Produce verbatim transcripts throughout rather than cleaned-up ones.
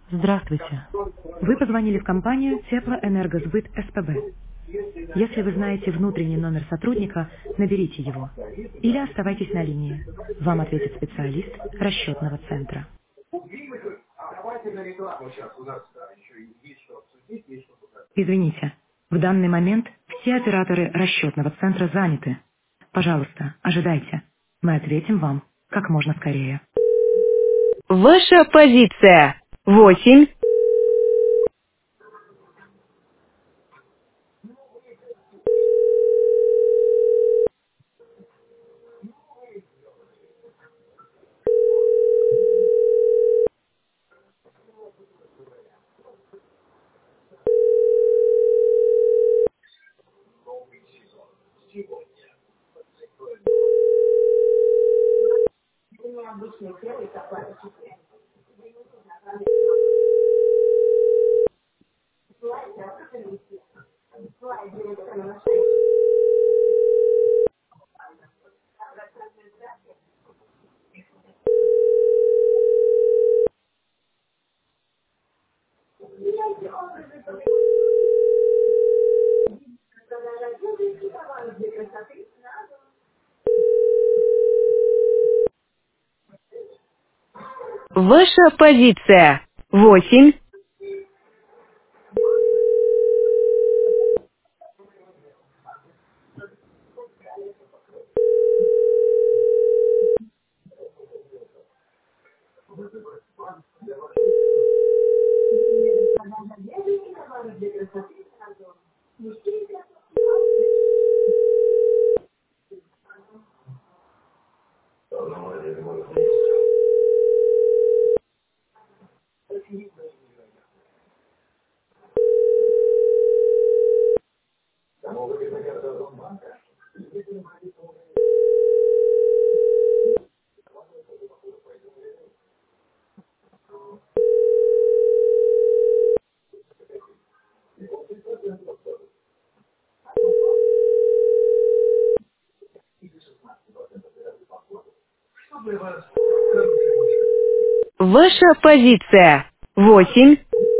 Здравствуйте. Вы позвонили в компанию Теплоэнергосбыт СПБ. Если вы знаете внутренний номер сотрудника, наберите его. Или оставайтесь на линии. Вам ответит специалист расчетного центра. Извините, в данный момент все операторы расчетного центра заняты. Пожалуйста, ожидайте. Мы ответим вам как можно скорее. Ваша позиция. Восемь. Ваша позиция. Восемь. Ваша позиция. Восемь.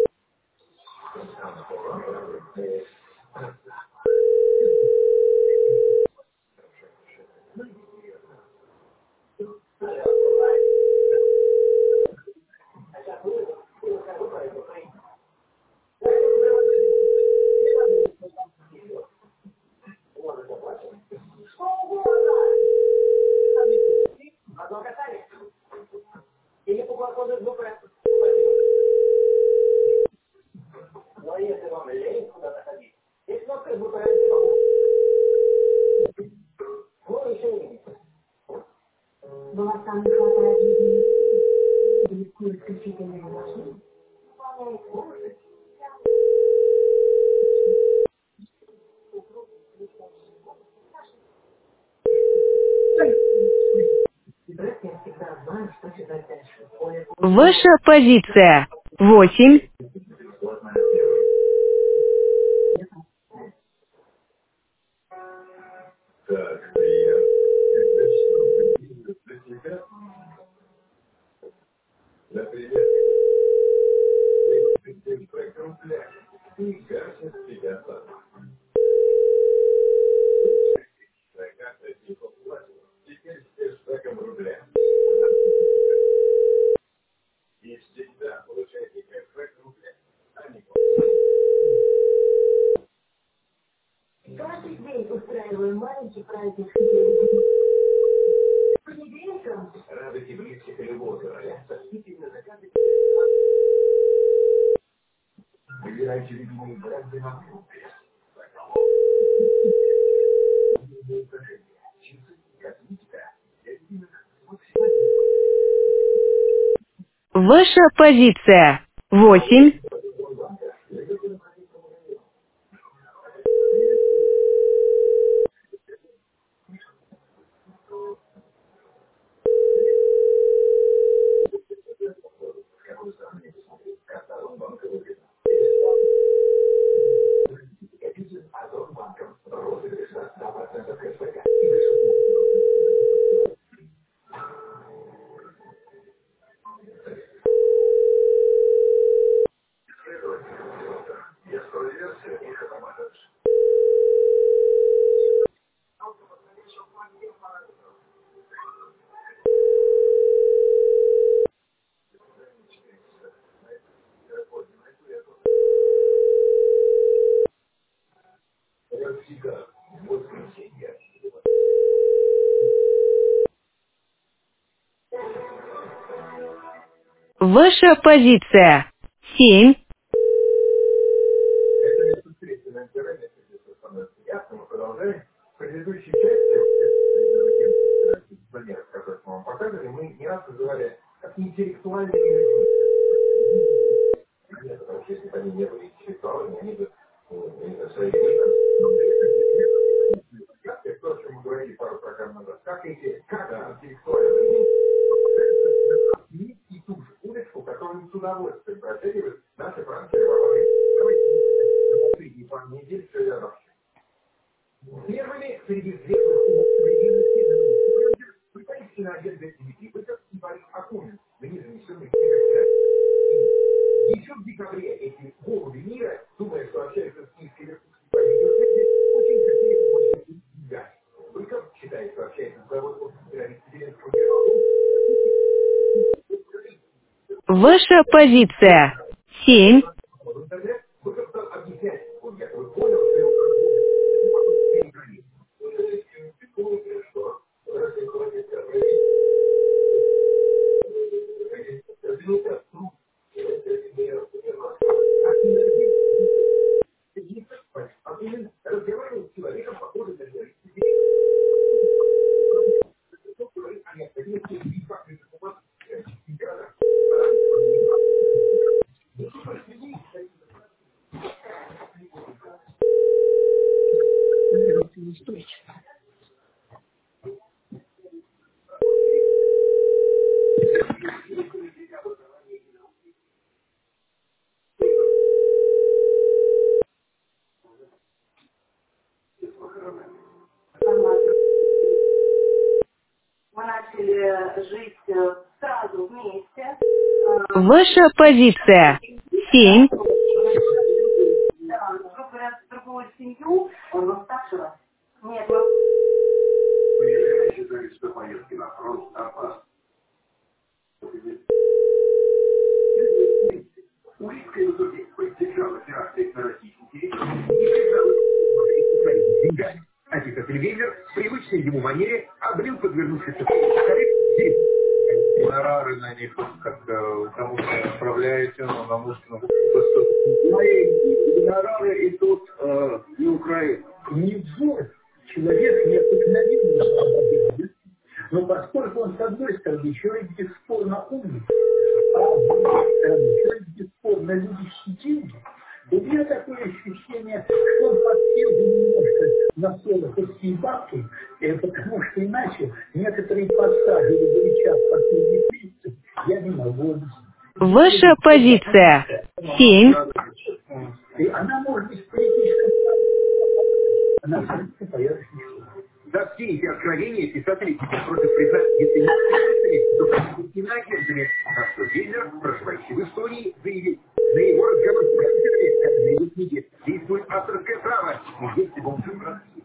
Ваша позиция. Восемь. Ваша позиция. Восемь. Ваша позиция. Семь. Ваша позиция. Семь. Ваша позиция. Семь. Гонорары на них как-то кому-то отправляете, но на нужно гонорары идут э, на Украину. Не злой человек необыкновенный, но поскольку он, с одной стороны, человек бесспорно умный, а с другой стороны, человек бесспорно любящий деньги, у меня такое ощущение, что он подсел немножко на соло-пустые бабки, э, потому что иначе некоторые пассажи или горячат последних месяцев я не могу объяснить. Ваша позиция. Семь. И она может быть в политическом она абсолютно порядочная. Да, все эти откровения писатели теперь против признать, если не писатели, то киноагентами. А что Гитлер, проживающий в истории, заявил, на его разговор с писателями, как на его книге, действует авторское право, если бы он жил в России.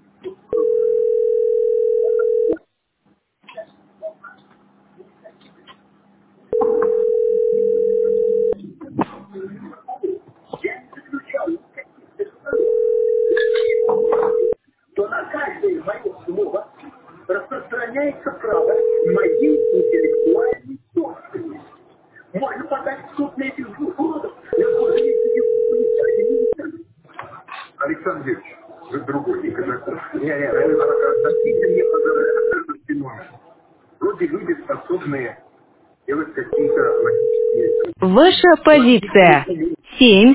Я не заключал никаких договоров, то на каждое мое слово распространяется право моей интеллектуальной собственности. Можно подать в суд на этих двух уродов. Я тоже не знаю. Александр Юрьевич, вы другой, не казаков. Не, не, относите мне подарок спиной. Вроде люди способные делать какие-то логические... Ваша позиция. Семь.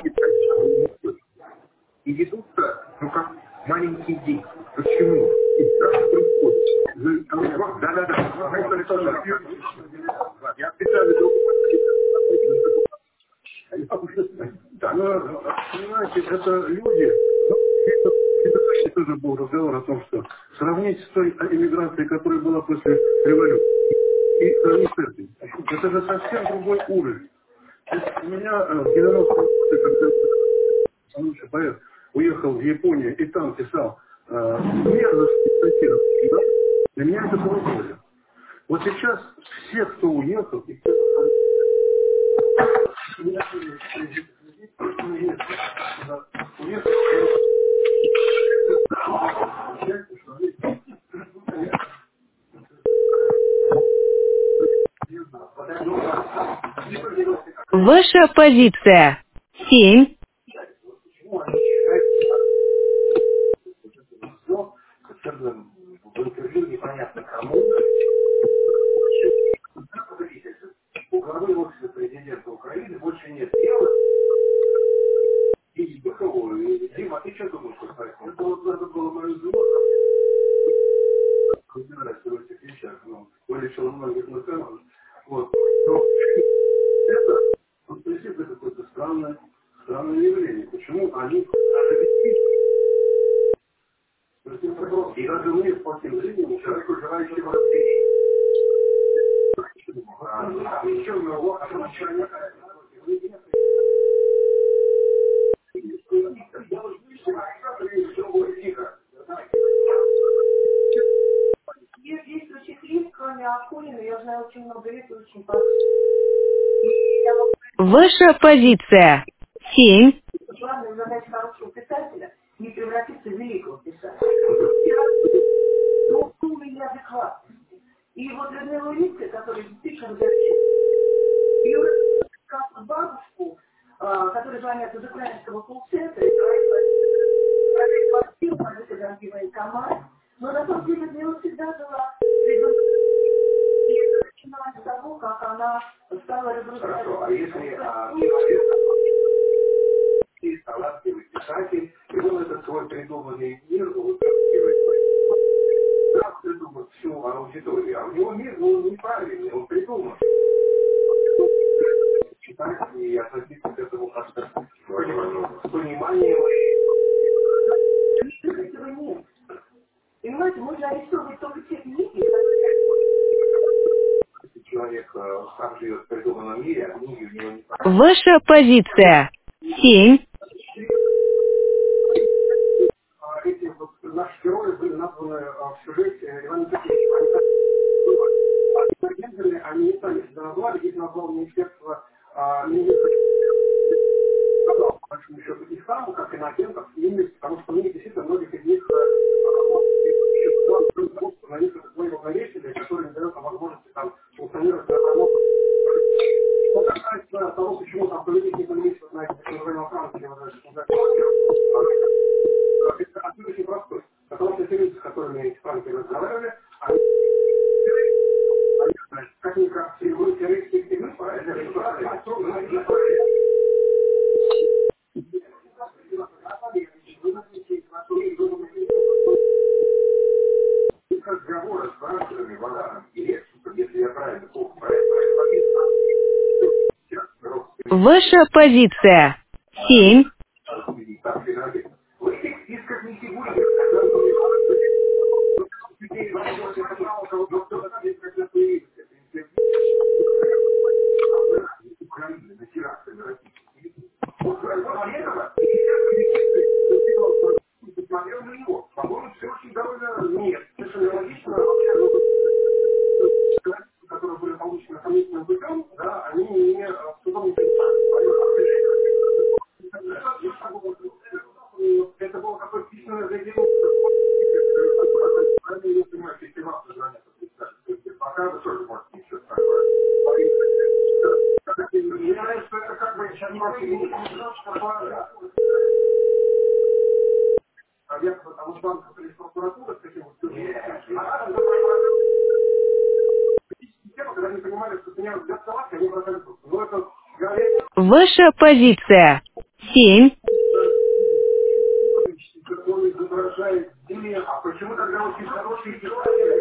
И ведутся, ну как маленькие дети. Почему? И сразу происходит. Да-да-да. Я специально другой. Да, ну, понимаете, это люди. Это тоже был разговор о том, что сравнить с той эмиграцией, которая была после революции, и сравнить с этой. Это же совсем другой уровень. То есть у меня в девяностые годы, когда лучший поэт уехал в Японию и там писал э, мерзостные статьи, да, для меня это было горе. Вот сейчас все, кто уехал, и кто уехал, Ваша позиция. Семь. Почему они считают, что совершенно в интервью непонятно кому, у главы офиса президента Украины больше нет дела, и Быкову, и Дима, ты что думаешь, что происходит? Это вот надо было мою жену, разбираться в этих вещах, ну, вылечил многих наркоманов. Вот. Но это, вот, это какое-то странное, странное явление. Почему они и даже мы по тем зрениям, человеку, желающему разделить. Еще у него человека. Есть действующих лиц, кроме Акулина, я знаю очень много лет, очень простых. Ваша позиция. Семь. Главная задача хорошего писателя — не превратиться в великого писателя. Но умный и адекватный. И вот Людмила Улицкая, которая действительно зачем, ее как бабушку, а, которые звонят из украинского колл-центра, и говорят, квартиру, пойдете дорогие мои команды. Но на самом деле Людмила всегда была ребенком. И начиная с того, как она стала ребенком. Хорошо, а если а, есть талантливый писатель, и он этот свой придуманный мир утраскивает, как придумать всю аудиторию, а у него мир, ну, неправильный, он придуман. Читать и относиться к этому как-то с пониманием. Этого нет. Понимаете, можно арестовывать только те книги, которые... Если человек э, сам живет в придуманном мире, а книги у него не Ваша позиция. Семь. эти вот наши герои были названы а, в сюжете Ивана Петровича. Они, они не сами себя назвали, их назвал Министерство а, министра, по большому счету, их самых, как Иннокентов, именно потому что у них действительно многих из них на них это свои равновесия, которые не дают возможности там функционировать на работу. Что касается того, почему там поведение экономического, знаете, так называемого Франции, это ответ очень простой. Потому что те люди, с которыми эти франки разговаривали, они, как никак, мы террористы и мы поэтому разговоры с французами, Ваганом и Лексусом, если я правильно помню, Ваша позиция. Семь. в этих списках не фигурирует. Украины на терактами российских. Вот после этого посмотрел на него. По-моему, все очень довольно нет. Совершенно логично. Которые были получены сомнительным путем, да, они не судом не это было какое-то письменное заявление. Я не понимаю, если вам пока вы тоже можете еще такое. Мне нравится, что это как бы сейчас объект, потому что банк или прокуратура с таким вот когда они понимали, что меня взят салат, они бросали трубку. Но это говорит... Ваша позиция. Семь. Он изображает дилемму. А почему тогда очень хорошие писатели?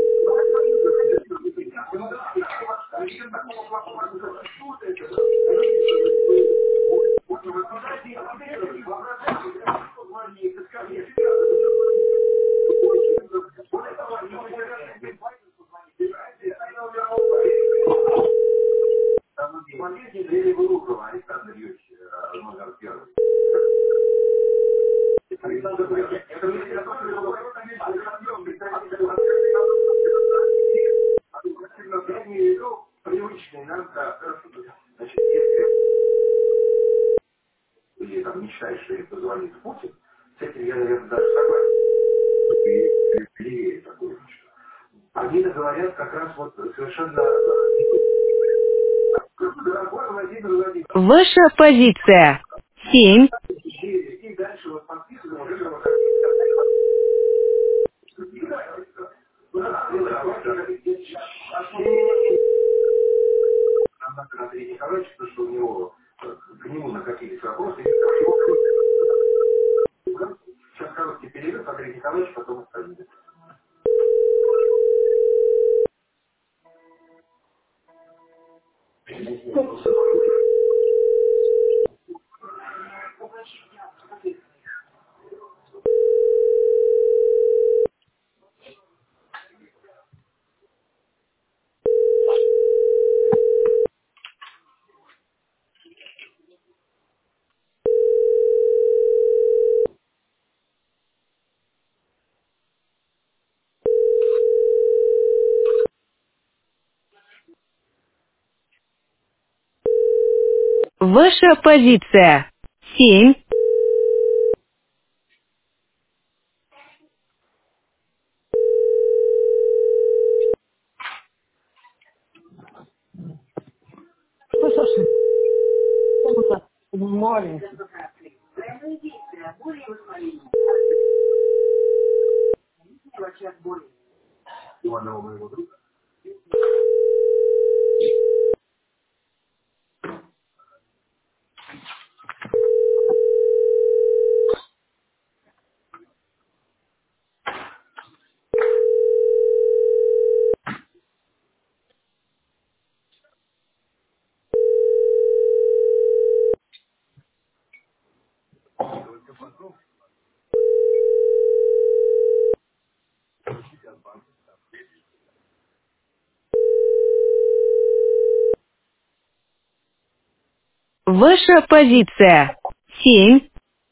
Смотрите, Лили Вылухова, Александр Юрьевич, номер первый. Александр Юрьевич, это мне привычный нам, да, значит, если или там мечтаешь, что ей позвонит Путин, с этим я, наверное, даже согласен. Или такую мечту. Они говорят как раз вот совершенно Дорогой Владимир Владимирович. Ваша позиция. Семь. И дальше вот подписываем уже как Андрей Николаевич, потому что у него к нему накопились вопросы. Сейчас короткий перерыв, Андрей Николаевич, потом остальные. Ваша позиция. Семь. Что, Саша? Что-то маленький. Иванова моего друга. Ваша позиция. Семь.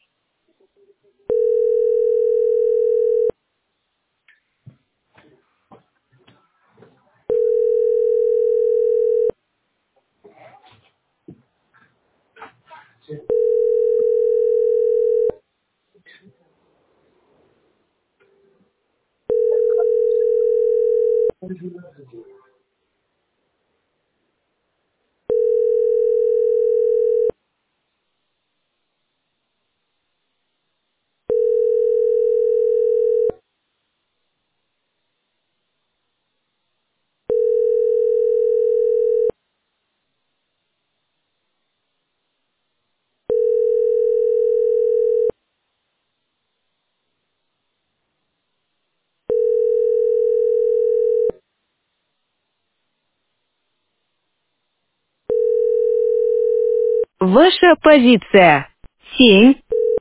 Ваша позиция. Семь.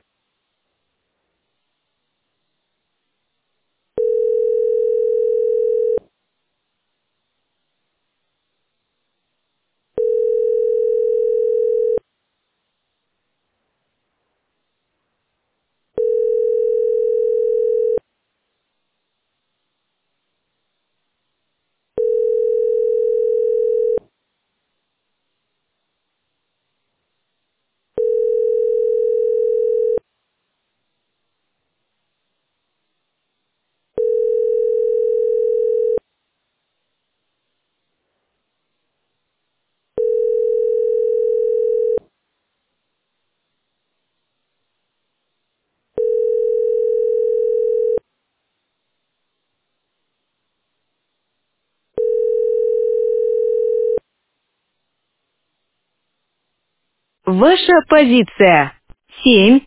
Ваша позиция. Семь.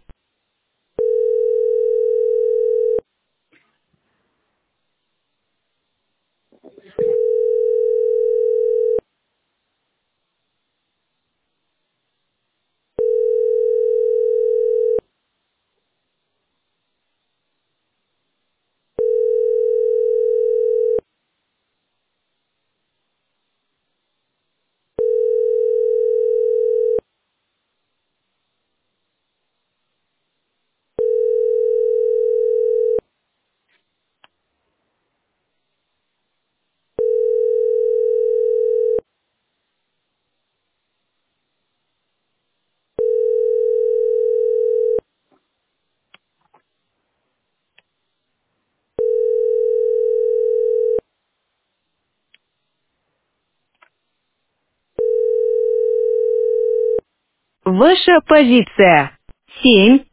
Ваша позиция. Семь.